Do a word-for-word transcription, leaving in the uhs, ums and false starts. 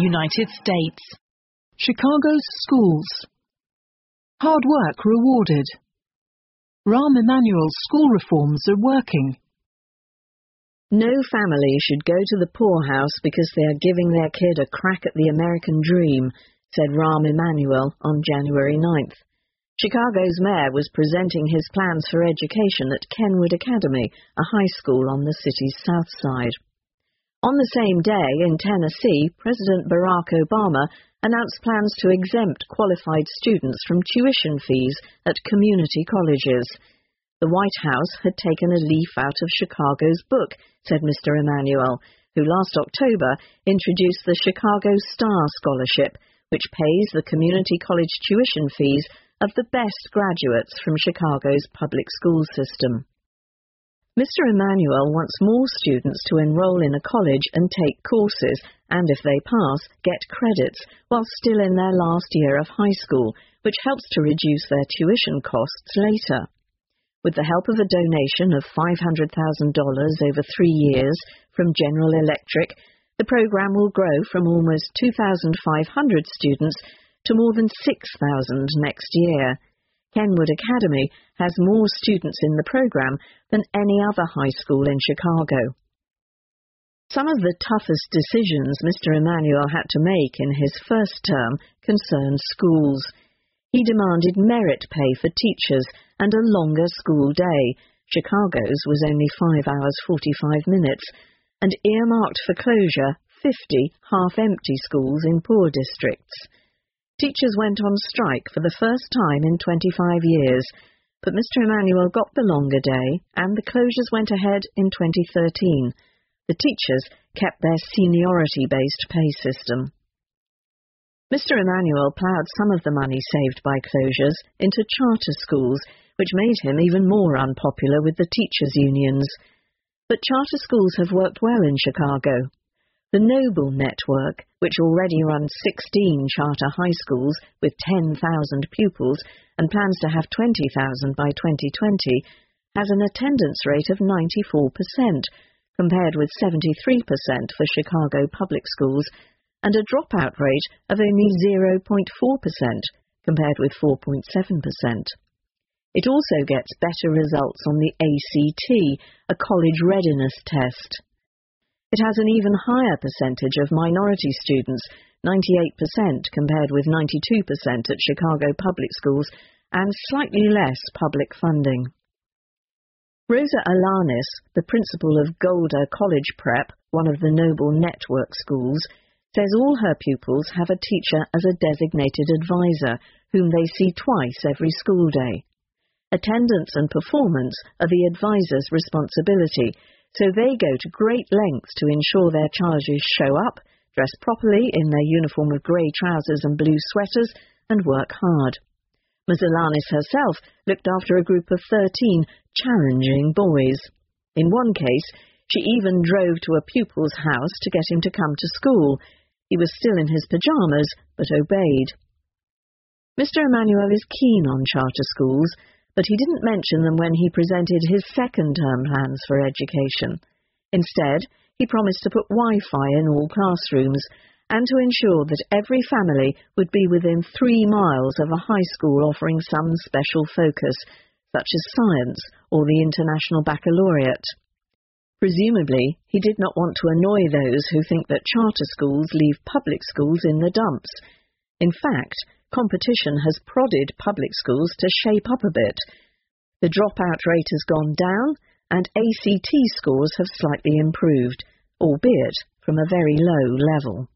United States. Chicago's schools. Hard work rewarded. Rahm Emanuel's school reforms are working. No family should go to the poorhouse because they are giving their kid a crack at the American dream, said Rahm Emanuel on January ninth. Chicago's mayor was presenting his plans for education at Kenwood Academy, a high school on the city's south side. On the same day, in Tennessee, President Barack Obama announced plans to exempt qualified students from tuition fees at community colleges. The White House had taken a leaf out of Chicago's book, said Mister Emanuel, who last October introduced the Chicago Star Scholarship, which pays the community college tuition fees of the best graduates from Chicago's public school system. Mister Emanuel wants more students to enroll in a college and take courses, and if they pass, get credits, while still in their last year of high school, which helps to reduce their tuition costs later. With the help of a donation of five hundred thousand dollars over three years from General Electric, the program will grow from almost two thousand five hundred students to more than six thousand next year. Kenwood Academy has more students in the program than any other high school in Chicago. Some of the toughest decisions Mister Emanuel had to make in his first term concerned schools. He demanded merit pay for teachers and a longer school day. Chicago's was only five hours forty-five minutes, and earmarked for closure fifty half-empty schools in poor districts. Teachers went on strike for the first time in twenty-five years, but Mister Emanuel got the longer day, and the closures went ahead in twenty thirteen. The teachers kept their seniority-based pay system. Mister Emanuel ploughed some of the money saved by closures into charter schools, which made him even more unpopular with the teachers' unions. But charter schools have worked well in Chicago. The Noble Network, which already runs sixteen charter high schools with ten thousand pupils and plans to have twenty thousand by twenty twenty, has an attendance rate of ninety-four percent, compared with seventy-three percent for Chicago public schools, and a dropout rate of only zero point four percent, compared with four point seven percent. It also gets better results on the A C T, a college readiness test. It has an even higher percentage of minority students, ninety-eight percent compared with ninety-two percent at Chicago public schools, and slightly less public funding. Rosa Alanis, the principal of Golder College Prep, one of the Noble Network schools, says all her pupils have a teacher as a designated advisor, whom they see twice every school day. Attendance and performance are the advisor's responsibility, so they go to great lengths to ensure their charges show up, dress properly in their uniform of grey trousers and blue sweaters, and work hard. Miz Alanis herself looked after a group of thirteen challenging boys. In one case, she even drove to a pupil's house to get him to come to school. He was still in his pyjamas, but obeyed. Mister Emanuel is keen on charter schools, but he didn't mention them when he presented his second-term plans for education. Instead, he promised to put Wi-Fi in all classrooms and to ensure that every family would be within three miles of a high school offering some special focus, such as science or the International Baccalaureate. Presumably, he did not want to annoy those who think that charter schools leave public schools in the dumps. In fact, competition has prodded public schools to shape up a bit. The dropout rate has gone down, and A C T scores have slightly improved, albeit from a very low level.